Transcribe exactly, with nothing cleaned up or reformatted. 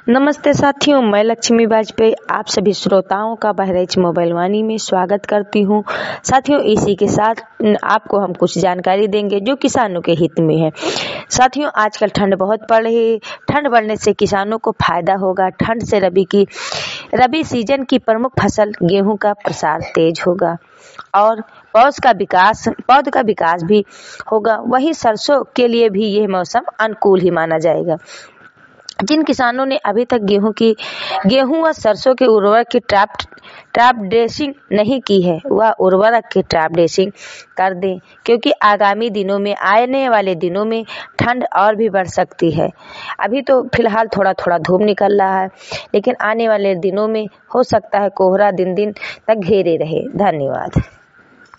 नमस्ते साथियों, मैं लक्ष्मी वाजपेयी आप सभी श्रोताओं का बहराइच मोबाइल वाणी में स्वागत करती हूं। साथियों, इसी के साथ आपको हम कुछ जानकारी देंगे जो किसानों के हित में है। साथियों, आजकल ठंड बहुत पड़ रही है। ठंड बढ़ने से किसानों को फायदा होगा। ठंड से रबी की रबी सीजन की प्रमुख फसल गेहूं का प्रसार तेज होगा और पौध का विकास पौध का विकास भी होगा। वहीं सरसों के लिए भी यह मौसम अनुकूल ही माना जाएगा। जिन किसानों ने अभी तक गेहूं की गेहूं व सरसों के उर्वरक की ट्रैप ट्रैप ड्रेसिंग नहीं की है, वह उर्वरक की ट्रैप ड्रेसिंग कर दें, क्योंकि आगामी दिनों में आने वाले दिनों में ठंड और भी बढ़ सकती है। अभी तो फिलहाल थोड़ा थोड़ा धूप निकल रहा है, लेकिन आने वाले दिनों में हो सकता है कोहरा दिन दिन तक घेरे रहे। धन्यवाद।